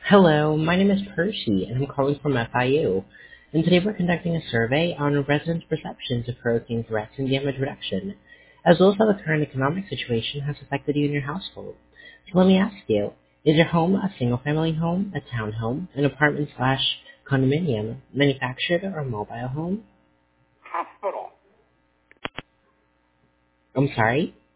Hello, my name is Percy, and I'm calling from FIU. And today we're conducting a survey on residents' perceptions of hurricane threats and damage reduction, as well as how the current economic situation has affected you and your household. So let me ask you, is your home a single-family home, a townhome, an apartment slash condominium, manufactured or mobile home? Hospital. I'm sorry?